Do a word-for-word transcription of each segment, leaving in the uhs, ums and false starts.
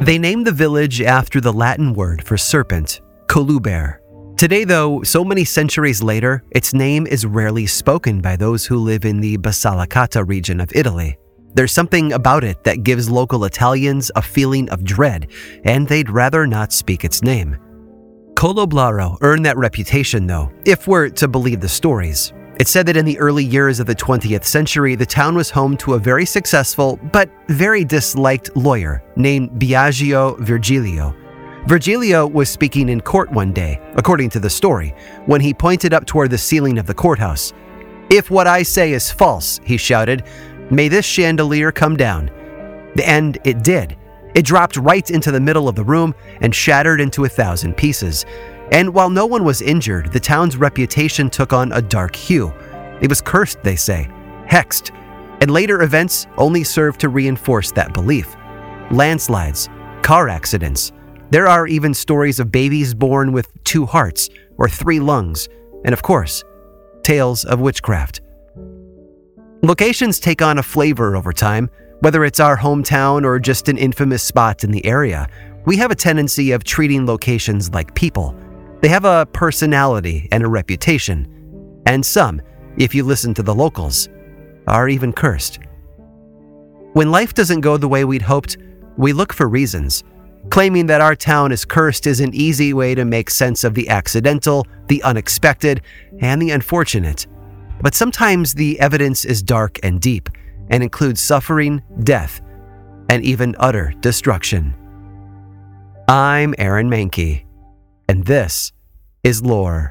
They named the village after the Latin word for serpent, coluber. Today, though, so many centuries later, its name is rarely spoken by those who live in the Basilicata region of Italy. There's something about it that gives local Italians a feeling of dread, and they'd rather not speak its name. Coloblaro earned that reputation, though, if we're to believe the stories. It's said that in the early years of the twentieth century, the town was home to a very successful but very disliked lawyer named Biagio Virgilio. Virgilio was speaking in court one day, according to the story, when he pointed up toward the ceiling of the courthouse. "If what I say is false," he shouted, "may this chandelier come down." And it did. It dropped right into the middle of the room and shattered into a thousand pieces. And while no one was injured, the town's reputation took on a dark hue. It was cursed, they say, hexed, and later events only served to reinforce that belief. Landslides, car accidents. There are even stories of babies born with two hearts or three lungs, and of course, tales of witchcraft. Locations take on a flavor over time. Whether it's our hometown or just an infamous spot in the area, we have a tendency of treating locations like people. They have a personality and a reputation. And some, if you listen to the locals, are even cursed. When life doesn't go the way we'd hoped, we look for reasons. Claiming that our town is cursed is an easy way to make sense of the accidental, the unexpected, and the unfortunate. But sometimes the evidence is dark and deep, and includes suffering, death, and even utter destruction. I'm Aaron Mahnke, and this is Lore.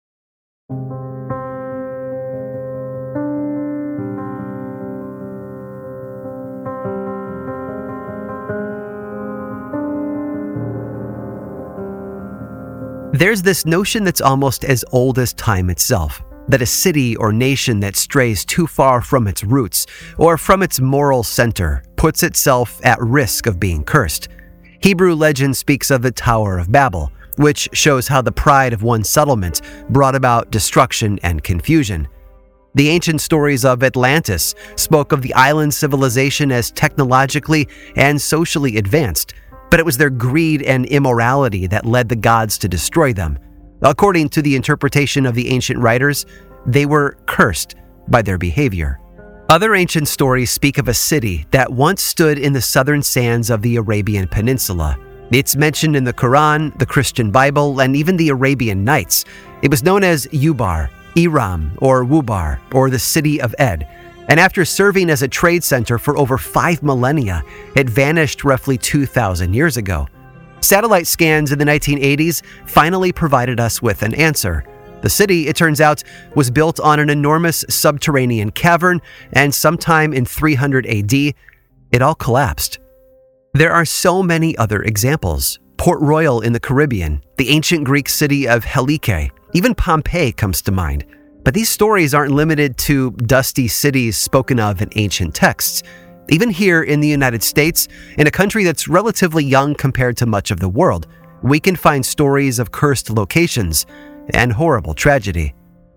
There's this notion that's almost as old as time itself, that a city or nation that strays too far from its roots or from its moral center puts itself at risk of being cursed. Hebrew legend speaks of the Tower of Babel, which shows how the pride of one settlement brought about destruction and confusion. The ancient stories of Atlantis spoke of the island civilization as technologically and socially advanced, but it was their greed and immorality that led the gods to destroy them. According to the interpretation of the ancient writers, they were cursed by their behavior. Other ancient stories speak of a city that once stood in the southern sands of the Arabian Peninsula. It's mentioned in the Quran, the Christian Bible, and even the Arabian Nights. It was known as Ubar, Iram, or Wubar, or the City of Ed. And after serving as a trade center for over five millennia, it vanished roughly two thousand years ago. Satellite scans in the nineteen eighties finally provided us with an answer. The city, it turns out, was built on an enormous subterranean cavern, and sometime in three hundred A D, it all collapsed. There are so many other examples. Port Royal in the Caribbean, the ancient Greek city of Helike, even Pompeii comes to mind. But these stories aren't limited to dusty cities spoken of in ancient texts. Even here in the United States, in a country that's relatively young compared to much of the world, we can find stories of cursed locations and horrible tragedy.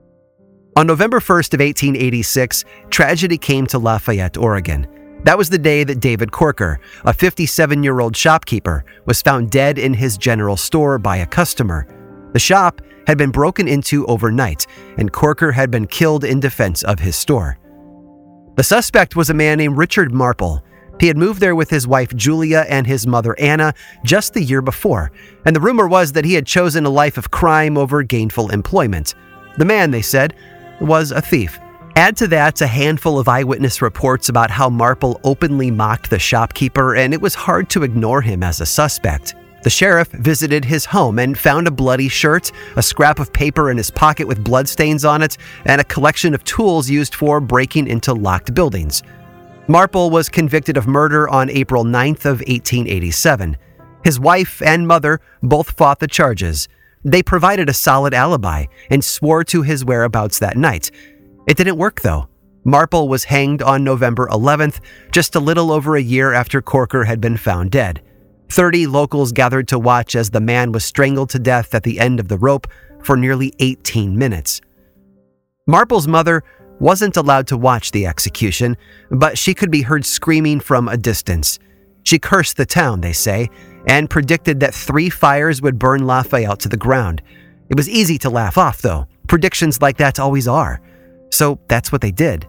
On November first of eighteen eighty-six, tragedy came to Lafayette, Oregon. That was the day that David Corker, a fifty-seven-year-old shopkeeper, was found dead in his general store by a customer. The shop had been broken into overnight, and Corker had been killed in defense of his store. The suspect was a man named Richard Marple. He had moved there with his wife Julia and his mother Anna just the year before, and the rumor was that he had chosen a life of crime over gainful employment. The man, they said, was a thief. Add to that a handful of eyewitness reports about how Marple openly mocked the shopkeeper, and it was hard to ignore him as a suspect. The sheriff visited his home and found a bloody shirt, a scrap of paper in his pocket with bloodstains on it, and a collection of tools used for breaking into locked buildings. Marple was convicted of murder on April ninth of eighteen eighty-seven. His wife and mother both fought the charges. They provided a solid alibi and swore to his whereabouts that night. It didn't work, though. Marple was hanged on November eleventh, just a little over a year after Corker had been found dead. Thirty locals gathered to watch as the man was strangled to death at the end of the rope for nearly eighteen minutes. Marple's mother wasn't allowed to watch the execution, but she could be heard screaming from a distance, She cursed the town, they say, and predicted that three fires would burn Lafayette to the ground. It was easy to laugh off, though. Predictions like that always are. So that's what they did.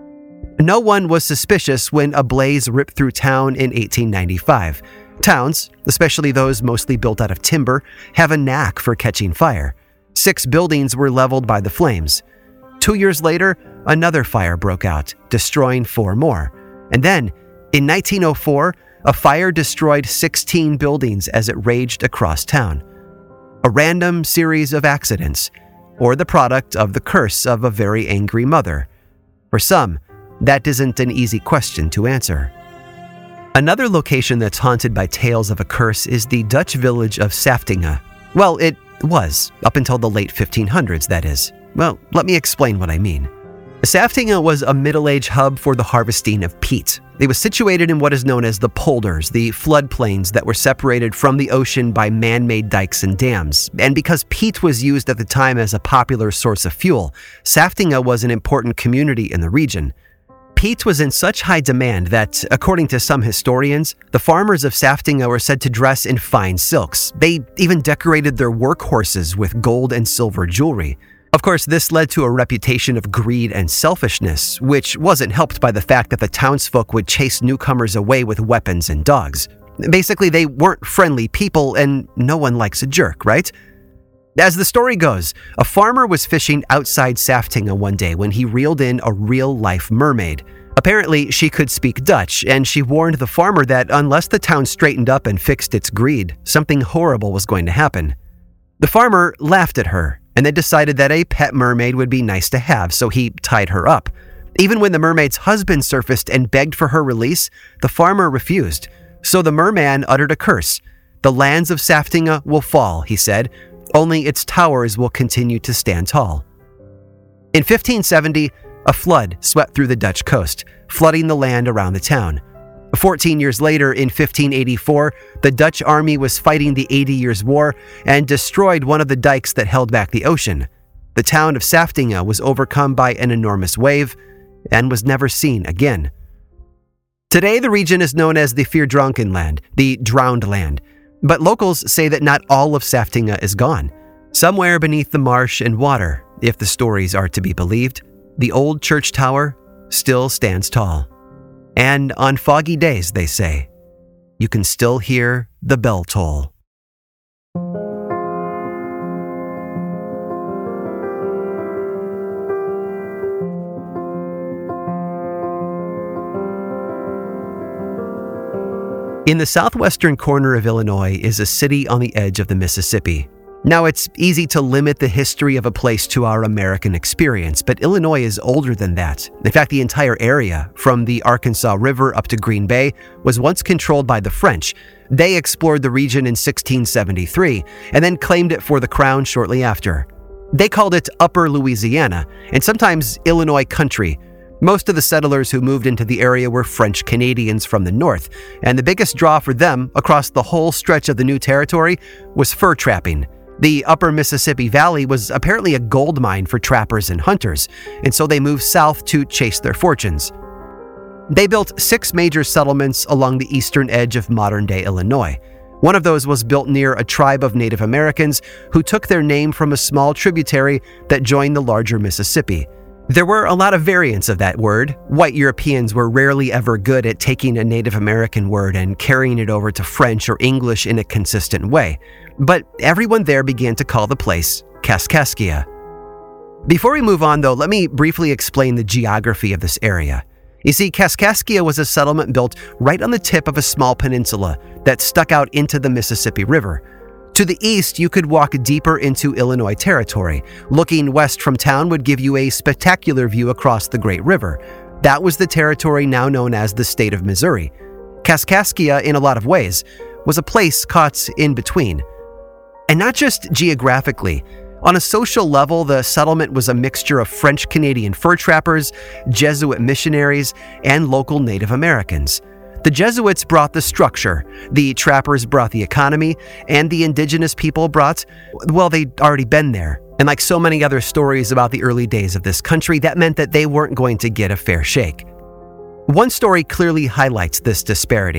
No one was suspicious when a blaze ripped through town in eighteen ninety-five. Towns, especially those mostly built out of timber, have a knack for catching fire. Six buildings were leveled by the flames. Two years later, another fire broke out, destroying four more. And then, in nineteen oh four, a fire destroyed sixteen buildings as it raged across town. A random series of accidents, or the product of the curse of a very angry mother. For some, that isn't an easy question to answer. Another location that's haunted by tales of a curse is the Dutch village of Saftingen. Well, it was, up until the late fifteen hundreds, that is. Well, let me explain what I mean. Saftingen was a middle-age hub for the harvesting of peat. It was situated in what is known as the polders, the floodplains that were separated from the ocean by man-made dikes and dams. And because peat was used at the time as a popular source of fuel, Saftingen was an important community in the region. Peat was in such high demand that, according to some historians, the farmers of Saftingen were said to dress in fine silks. They even decorated their workhorses with gold and silver jewelry. Of course, this led to a reputation of greed and selfishness, which wasn't helped by the fact that the townsfolk would chase newcomers away with weapons and dogs. Basically, they weren't friendly people, and no one likes a jerk, right? As the story goes, a farmer was fishing outside Saftingen one day when he reeled in a real-life mermaid. Apparently, she could speak Dutch, and she warned the farmer that unless the town straightened up and fixed its greed, something horrible was going to happen. The farmer laughed at her, and then decided that a pet mermaid would be nice to have, so he tied her up. Even when the mermaid's husband surfaced and begged for her release, the farmer refused. So the merman uttered a curse. "The lands of Saftingen will fall," he said. "Only its towers will continue to stand tall." In fifteen seventy, a flood swept through the Dutch coast, flooding the land around the town. Fourteen years later, in fifteen eighty-four, the Dutch army was fighting the Eighty Years' War and destroyed one of the dikes that held back the ocean. The town of Saftingen was overcome by an enormous wave and was never seen again. Today, the region is known as the Verdronken Land, the Drowned Land. But locals say that not all of Saftingen is gone. Somewhere beneath the marsh and water, if the stories are to be believed, the old church tower still stands tall. And on foggy days, they say, you can still hear the bell toll. In the southwestern corner of Illinois is a city on the edge of the Mississippi. Now, it's easy to limit the history of a place to our American experience, but Illinois is older than that. In fact, the entire area, from the Arkansas River up to Green Bay, was once controlled by the French. They explored the region in sixteen seventy-three and then claimed it for the crown shortly after. They called it Upper Louisiana, and sometimes Illinois country. Most of the settlers who moved into the area were French Canadians from the north, and the biggest draw for them across the whole stretch of the new territory was fur trapping. The upper Mississippi Valley was apparently a gold mine for trappers and hunters, and so they moved south to chase their fortunes. They built six major settlements along the eastern edge of modern-day Illinois. One of those was built near a tribe of Native Americans who took their name from a small tributary that joined the larger Mississippi. There were a lot of variants of that word. White Europeans were rarely ever good at taking a Native American word and carrying it over to French or English in a consistent way. But everyone there began to call the place Kaskaskia. Before we move on, though, let me briefly explain the geography of this area. You see, Kaskaskia was a settlement built right on the tip of a small peninsula that stuck out into the Mississippi River. To the east, you could walk deeper into Illinois territory. Looking west from town would give you a spectacular view across the Great River. That was the territory now known as the state of Missouri. Kaskaskia, in a lot of ways, was a place caught in between. And not just geographically. On a social level, the settlement was a mixture of French-Canadian fur trappers, Jesuit missionaries, and local Native Americans. The Jesuits brought the structure, the trappers brought the economy, and the indigenous people brought, well, they'd already been there. And like so many other stories about the early days of this country, that meant that they weren't going to get a fair shake. One story clearly highlights this disparity.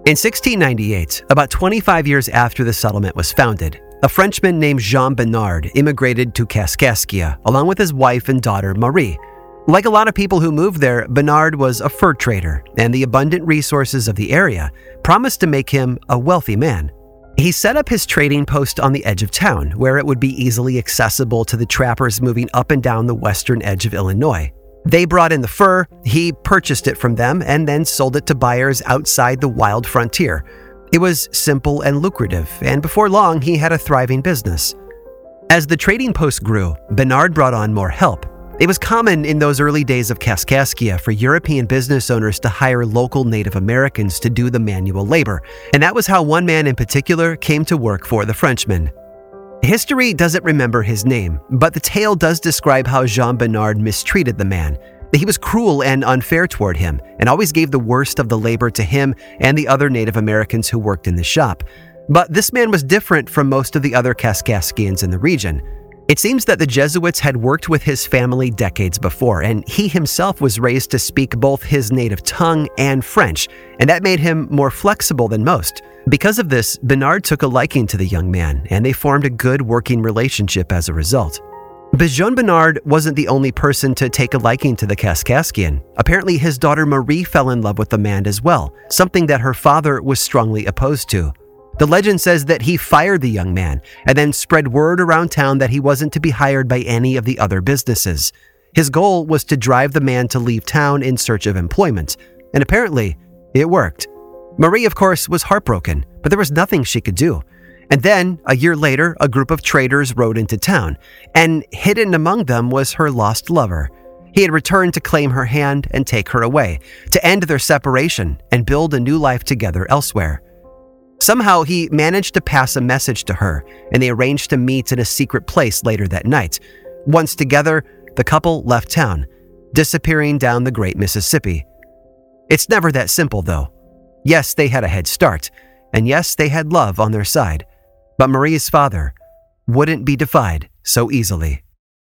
In sixteen ninety-eight, about twenty-five years after the settlement was founded, a Frenchman named Jean Bernard immigrated to Kaskaskia along with his wife and daughter Marie. Like a lot of people who moved there, Bernard was a fur trader, and the abundant resources of the area promised to make him a wealthy man. He set up his trading post on the edge of town, where it would be easily accessible to the trappers moving up and down the western edge of Illinois. They brought in the fur, he purchased it from them, and then sold it to buyers outside the wild frontier. It was simple and lucrative, and before long, he had a thriving business. As the trading post grew, Bernard brought on more help. It was common in those early days of Kaskaskia for European business owners to hire local Native Americans to do the manual labor, and that was how one man in particular came to work for the Frenchman. History doesn't remember his name, but the tale does describe how Jean Bernard mistreated the man. He was cruel and unfair toward him, and always gave the worst of the labor to him and the other Native Americans who worked in the shop. But this man was different from most of the other Kaskaskians in the region. It seems that the Jesuits had worked with his family decades before, and he himself was raised to speak both his native tongue and French, and that made him more flexible than most. Because of this, Bernard took a liking to the young man, and they formed a good working relationship as a result. But Jean Bernard wasn't the only person to take a liking to the Kaskaskian. Apparently, his daughter Marie fell in love with the man as well, something that her father was strongly opposed to. The legend says that he fired the young man and then spread word around town that he wasn't to be hired by any of the other businesses. His goal was to drive the man to leave town in search of employment, and apparently, it worked. Marie, of course, was heartbroken, but there was nothing she could do. And then, a year later, a group of traders rode into town, and hidden among them was her lost lover. He had returned to claim her hand and take her away, to end their separation and build a new life together elsewhere. Somehow, he managed to pass a message to her, and they arranged to meet in a secret place later that night. Once together, the couple left town, disappearing down the Great Mississippi. It's never that simple, though. Yes, they had a head start, and yes, they had love on their side, but Marie's father wouldn't be defied so easily.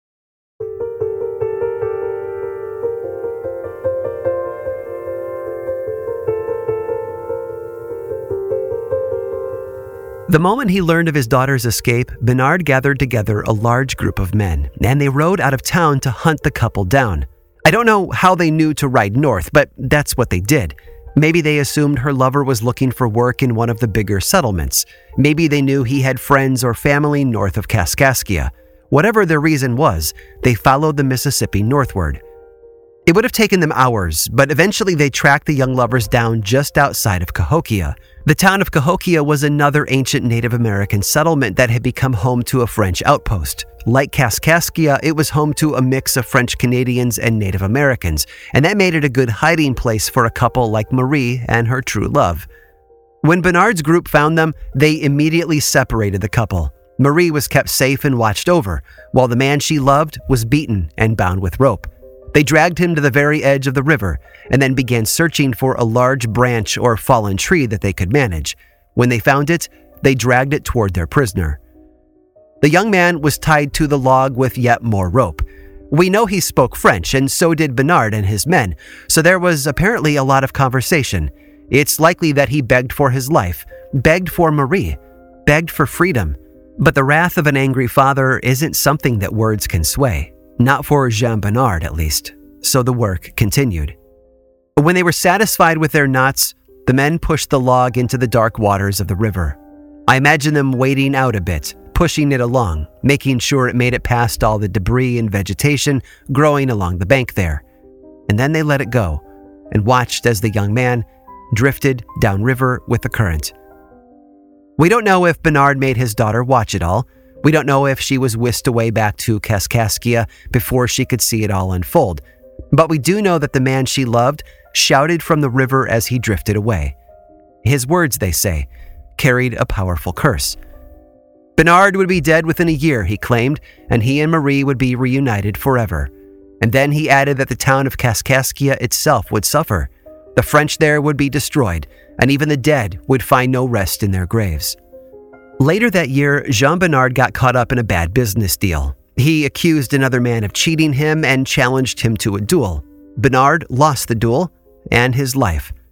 The moment he learned of his daughter's escape, Bernard gathered together a large group of men, and they rode out of town to hunt the couple down. I don't know how they knew to ride north, but that's what they did. Maybe they assumed her lover was looking for work in one of the bigger settlements. Maybe they knew he had friends or family north of Kaskaskia. Whatever their reason was, they followed the Mississippi northward. It would have taken them hours, but eventually they tracked the young lovers down just outside of Cahokia. The town of Cahokia was another ancient Native American settlement that had become home to a French outpost. Like Kaskaskia, it was home to a mix of French Canadians and Native Americans, and that made it a good hiding place for a couple like Marie and her true love. When Bernard's group found them, they immediately separated the couple. Marie was kept safe and watched over, while the man she loved was beaten and bound with rope. They dragged him to the very edge of the river and then began searching for a large branch or fallen tree that they could manage. When they found it, they dragged it toward their prisoner. The young man was tied to the log with yet more rope. We know he spoke French, and so did Bernard and his men, so there was apparently a lot of conversation. It's likely that he begged for his life, begged for Marie, begged for freedom. But the wrath of an angry father isn't something that words can sway. Not for Jean Bernard, at least. So the work continued. When they were satisfied with their knots, the men pushed the log into the dark waters of the river. I imagine them wading out a bit, pushing it along, making sure it made it past all the debris and vegetation growing along the bank there. And then they let it go and watched as the young man drifted downriver with the current. We don't know if Bernard made his daughter watch it all. We don't know if she was whisked away back to Kaskaskia before she could see it all unfold. But we do know that the man she loved shouted from the river as he drifted away. His words, they say, carried a powerful curse. Bernard would be dead within a year, he claimed, and he and Marie would be reunited forever. And then he added that the town of Kaskaskia itself would suffer. The French there would be destroyed, and even the dead would find no rest in their graves. Later that year, Jean Bernard got caught up in a bad business deal. He accused another man of cheating him and challenged him to a duel. Bernard lost the duel and his life.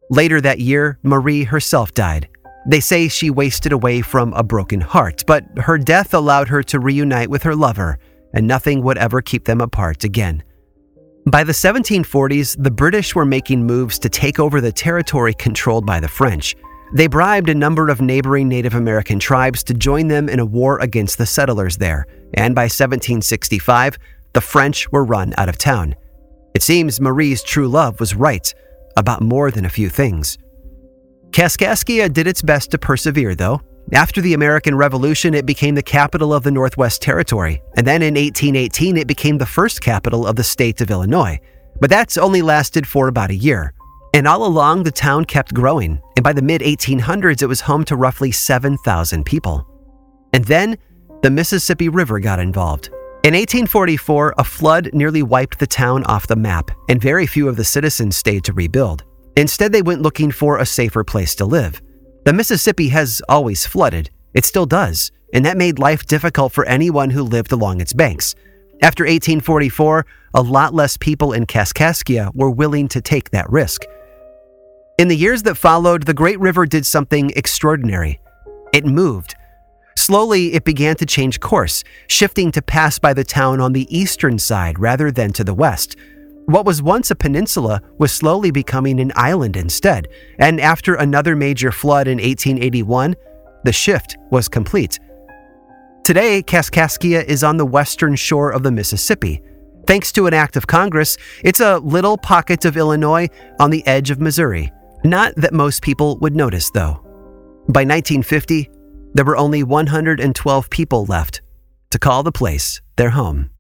Later that year, Marie herself died. They say she wasted away from a broken heart, but her death allowed her to reunite with her lover, and nothing would ever keep them apart again. By the seventeen forties, the British were making moves to take over the territory controlled by the French. They bribed a number of neighboring Native American tribes to join them in a war against the settlers there, and by seventeen sixty-five, the French were run out of town. It seems Marie's true love was right about more than a few things. Kaskaskia did its best to persevere, though. After the American Revolution, it became the capital of the Northwest Territory, and then in eighteen eighteen, it became the first capital of the state of Illinois. But that's only lasted for about a year. And all along, the town kept growing, and by the mid eighteen hundreds, it was home to roughly seven thousand people. And then, the Mississippi River got involved. In eighteen forty-four, a flood nearly wiped the town off the map, and very few of the citizens stayed to rebuild. Instead, they went looking for a safer place to live. The Mississippi has always flooded. It still does, and that made life difficult for anyone who lived along its banks. After eighteen forty-four, a lot less people in Kaskaskia were willing to take that risk. In the years that followed, the Great River did something extraordinary. It moved. Slowly, it began to change course, shifting to pass by the town on the eastern side rather than to the west. What was once a peninsula was slowly becoming an island instead, and after another major flood in eighteen eighty-one, the shift was complete. Today, Kaskaskia is on the western shore of the Mississippi. Thanks to an act of Congress, it's a little pocket of Illinois on the edge of Missouri. Not that most people would notice, though. By nineteen fifty, there were only one hundred twelve people left to call the place their home.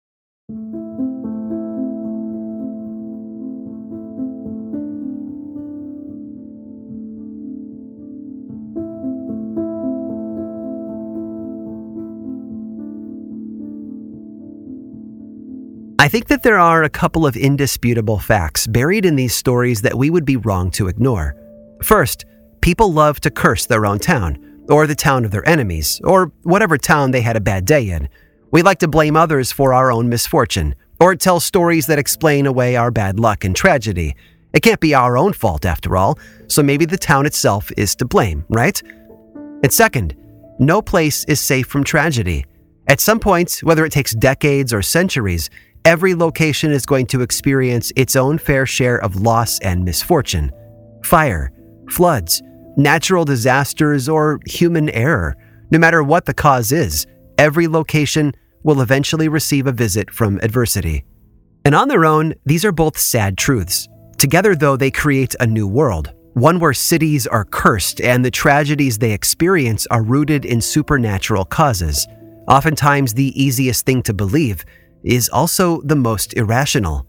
I think that there are a couple of indisputable facts buried in these stories that we would be wrong to ignore. First, people love to curse their own town, or the town of their enemies, or whatever town they had a bad day in. We like to blame others for our own misfortune, or tell stories that explain away our bad luck and tragedy. It can't be our own fault after all, so maybe the town itself is to blame, right? And second, no place is safe from tragedy. At some point, whether it takes decades or centuries, every location is going to experience its own fair share of loss and misfortune. Fire, floods, natural disasters, or human error. No matter what the cause is, every location will eventually receive a visit from adversity. And on their own, these are both sad truths. Together, though, they create a new world, one where cities are cursed and the tragedies they experience are rooted in supernatural causes. Oftentimes, the easiest thing to believe is also the most irrational.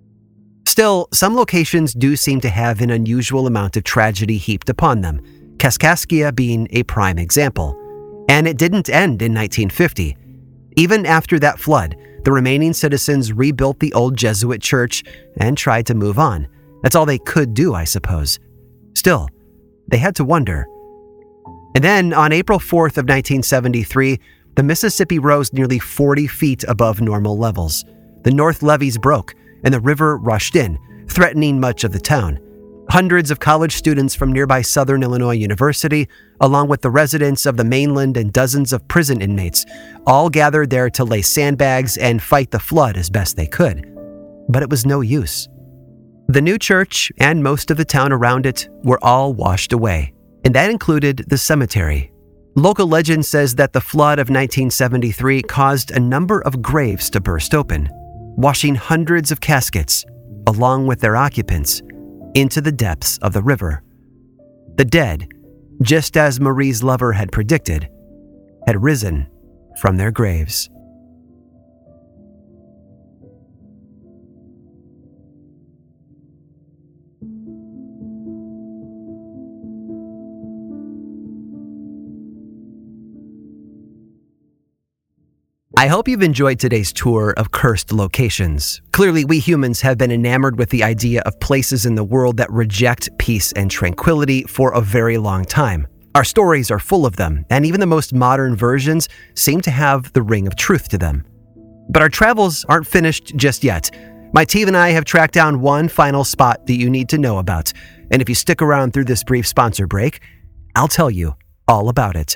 Still, some locations do seem to have an unusual amount of tragedy heaped upon them, Kaskaskia being a prime example. And it didn't end in nineteen fifty. Even after that flood, the remaining citizens rebuilt the old Jesuit church and tried to move on. That's all they could do, I suppose. Still, they had to wonder. And then, on April fourth of nineteen seventy-three, the Mississippi rose nearly forty feet above normal levels. The north levees broke, and the river rushed in, threatening much of the town. Hundreds of college students from nearby Southern Illinois University, along with the residents of the mainland and dozens of prison inmates, all gathered there to lay sandbags and fight the flood as best they could. But it was no use. The new church and most of the town around it were all washed away, and that included the cemetery. Local legend says that the flood of nineteen seventy-three caused a number of graves to burst open, washing hundreds of caskets, along with their occupants, into the depths of the river. The dead, just as Marie's lover had predicted, had risen from their graves. I hope you've enjoyed today's tour of cursed locations. Clearly, we humans have been enamored with the idea of places in the world that reject peace and tranquility for a very long time. Our stories are full of them, and even the most modern versions seem to have the ring of truth to them. But our travels aren't finished just yet. My team and I have tracked down one final spot that you need to know about, And if you stick around through this brief sponsor break, I'll tell you all about it.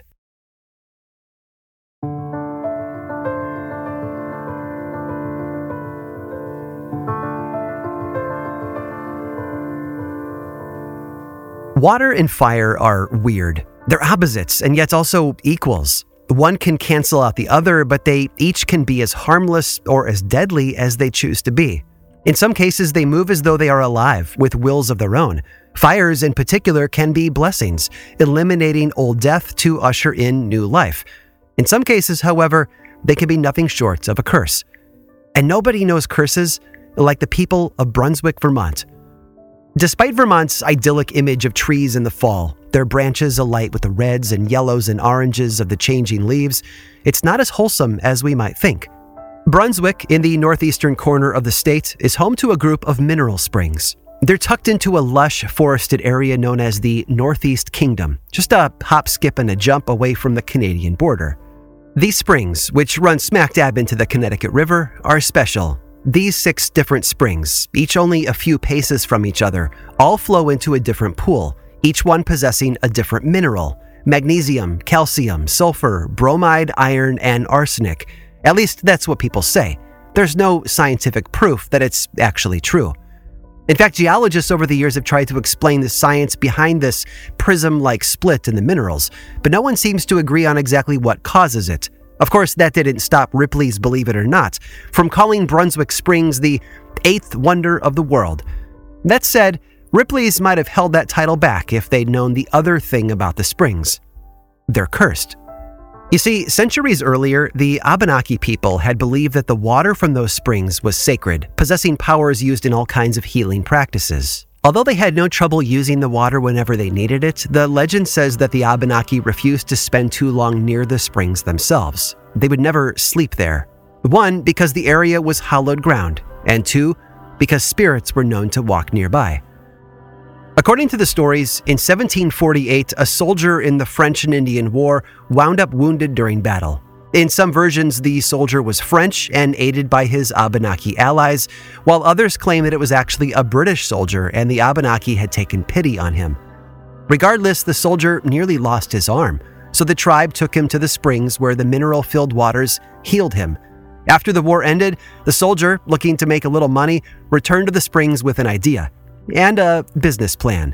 Water and fire are weird. They're opposites and yet also equals. One can cancel out the other, but they each can be as harmless or as deadly as they choose to be. In some cases, they move as though they are alive, with wills of their own. Fires in particular can be blessings, eliminating old death to usher in new life. In some cases, however, they can be nothing short of a curse. And nobody knows curses like the people of Brunswick, Vermont. Despite Vermont's idyllic image of trees in the fall, their branches alight with the reds and yellows and oranges of the changing leaves, it's not as wholesome as we might think. Brunswick, in the northeastern corner of the state, is home to a group of mineral springs. They're tucked into a lush, forested area known as the Northeast Kingdom, just a hop, skip, and a jump away from the Canadian border. These springs, which run smack dab into the Connecticut River, are special. These six different springs, each only a few paces from each other, all flow into a different pool, each one possessing a different mineral: magnesium, calcium, sulfur, bromide, iron, and arsenic. At least that's what people say. There's no scientific proof that it's actually true. In fact, geologists over the years have tried to explain the science behind this prism-like split in the minerals, but no one seems to agree on exactly what causes it. Of course, that didn't stop Ripley's Believe It or Not from calling Brunswick Springs the eighth wonder of the world. That said, Ripley's might have held that title back if they'd known the other thing about the springs. They're cursed. You see, centuries earlier, the Abenaki people had believed that the water from those springs was sacred, possessing powers used in all kinds of healing practices. Although they had no trouble using the water whenever they needed it, the legend says that the Abenaki refused to spend too long near the springs themselves. They would never sleep there. One, because the area was hallowed ground, and two, because spirits were known to walk nearby. According to the stories, in seventeen forty-eight, a soldier in the French and Indian War wound up wounded during battle. In some versions, the soldier was French and aided by his Abenaki allies, while others claim that it was actually a British soldier and the Abenaki had taken pity on him. Regardless, the soldier nearly lost his arm, so the tribe took him to the springs where the mineral-filled waters healed him. After the war ended, the soldier, looking to make a little money, returned to the springs with an idea and a business plan.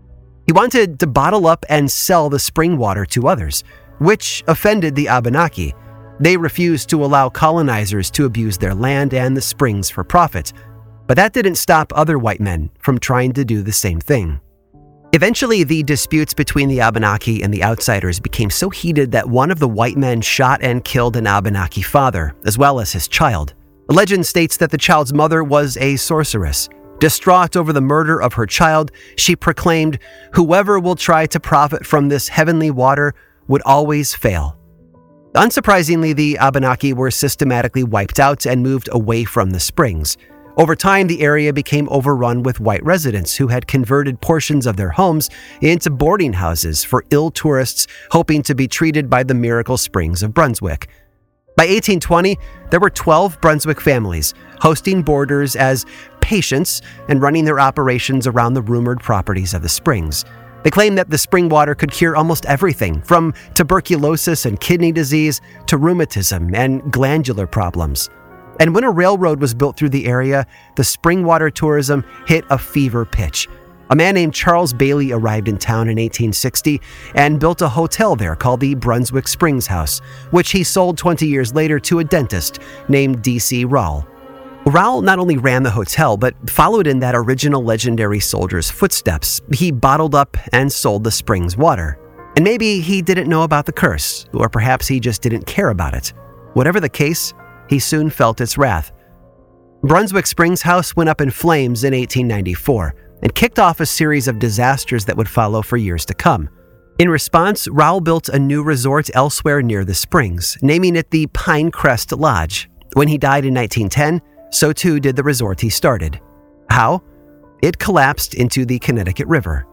He wanted to bottle up and sell the spring water to others, which offended the Abenaki. They refused to allow colonizers to abuse their land and the springs for profit, but that didn't stop other white men from trying to do the same thing. Eventually, the disputes between the Abenaki and the outsiders became so heated that one of the white men shot and killed an Abenaki father, as well as his child. The legend states that the child's mother was a sorceress. Distraught over the murder of her child, she proclaimed, "Whoever will try to profit from this heavenly water would always fail." Unsurprisingly, the Abenaki were systematically wiped out and moved away from the springs. Over time, the area became overrun with white residents who had converted portions of their homes into boarding houses for ill tourists hoping to be treated by the miracle springs of Brunswick. By eighteen twenty, there were twelve Brunswick families, hosting boarders as patients and running their operations around the rumored properties of the springs. They claimed that the spring water could cure almost everything, from tuberculosis and kidney disease to rheumatism and glandular problems. And when a railroad was built through the area, the spring water tourism hit a fever pitch. A man named Charles Bailey arrived in town in eighteen sixty and built a hotel there called the Brunswick Springs House, which he sold twenty years later to a dentist named D C Rowell. Rowell not only ran the hotel, but followed in that original legendary soldier's footsteps. He bottled up and sold the springs water. And maybe he didn't know about the curse, or perhaps he just didn't care about it. Whatever the case, he soon felt its wrath. Brunswick Springs House went up in flames in eighteen ninety-four and kicked off a series of disasters that would follow for years to come. In response, Rowell built a new resort elsewhere near the springs, naming it the Pinecrest Lodge. When he died in nineteen ten, so too did the resort he started. How? It collapsed into the Connecticut River.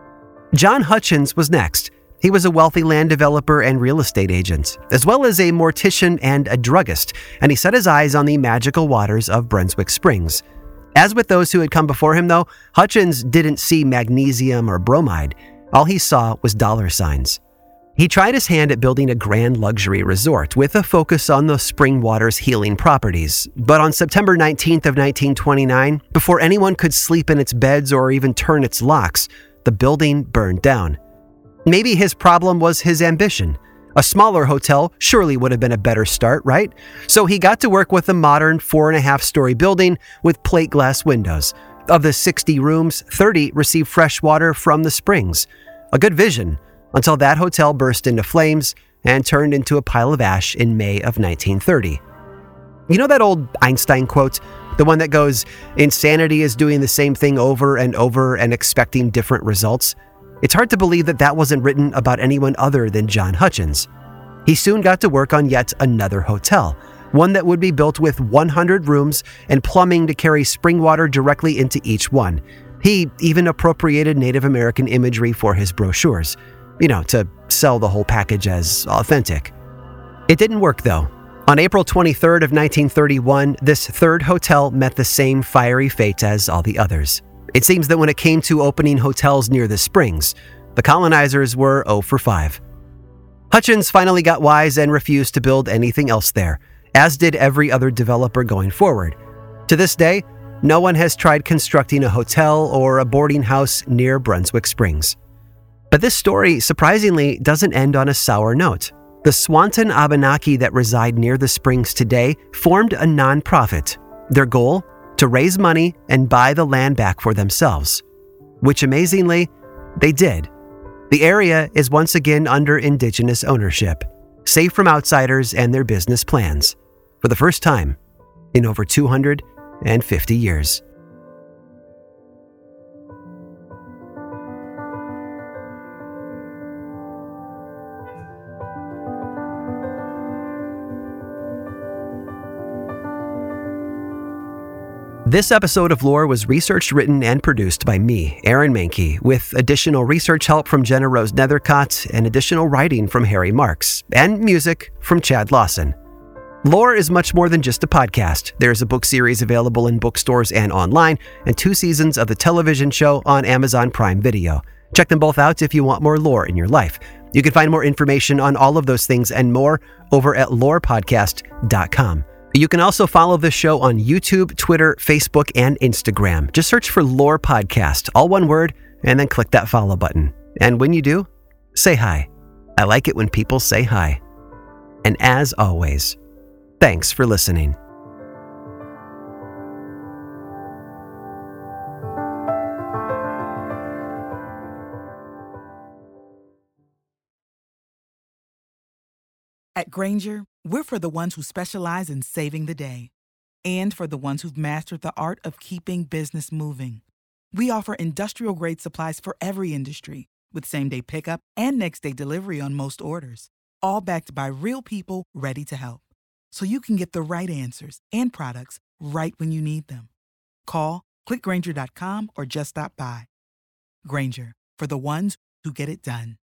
John Hutchins was next. He was a wealthy land developer and real estate agent, as well as a mortician and a druggist, and he set his eyes on the magical waters of Brunswick Springs. As with those who had come before him, though, Hutchins didn't see magnesium or bromide. All he saw was dollar signs. He tried his hand at building a grand luxury resort with a focus on the spring water's healing properties. But on September nineteenth of nineteen twenty-nine, before anyone could sleep in its beds or even turn its locks, the building burned down. Maybe his problem was his ambition. A smaller hotel surely would have been a better start, right? So he got to work with a modern four and a half story building with plate glass windows. Of the sixty rooms, thirty received fresh water from the springs. A good vision, until that hotel burst into flames and turned into a pile of ash in May of nineteen thirty. You know that old Einstein quote? The one that goes, "Insanity is doing the same thing over and over and expecting different results." It's hard to believe that that wasn't written about anyone other than John Hutchins. He soon got to work on yet another hotel, one that would be built with one hundred rooms and plumbing to carry spring water directly into each one. He even appropriated Native American imagery for his brochures, you know, to sell the whole package as authentic. It didn't work, though. On April twenty-third of nineteen thirty-one, this third hotel met the same fiery fate as all the others. It seems that when it came to opening hotels near the springs, the colonizers were oh for five. Hutchins finally got wise and refused to build anything else there, as did every other developer going forward. To this day, no one has tried constructing a hotel or a boarding house near Brunswick Springs. But this story, surprisingly, doesn't end on a sour note. The Swanton Abenaki that reside near the springs today formed a nonprofit. Their goal? To raise money and buy the land back for themselves. Which, amazingly, they did. The area is once again under Indigenous ownership, safe from outsiders and their business plans, for the first time in over two hundred fifty years. This episode of Lore was researched, written, and produced by me, Aaron Mahnke, with additional research help from Jenna Rose Nethercott and additional writing from Harry Marks, and music from Chad Lawson. Lore is much more than just a podcast. There's a book series available in bookstores and online, and two seasons of the television show on Amazon Prime Video. Check them both out if you want more lore in your life. You can find more information on all of those things and more over at lore podcast dot com. You can also follow the show on YouTube, Twitter, Facebook, and Instagram. Just search for Lore Podcast, all one word, and then click that follow button. And when you do, say hi. I like it when people say hi. And as always, thanks for listening. At Grainger, we're for the ones who specialize in saving the day and for the ones who've mastered the art of keeping business moving. We offer industrial-grade supplies for every industry with same-day pickup and next-day delivery on most orders, all backed by real people ready to help. So you can get the right answers and products right when you need them. Call, click Grainger dot com, or just stop by. Grainger, for the ones who get it done.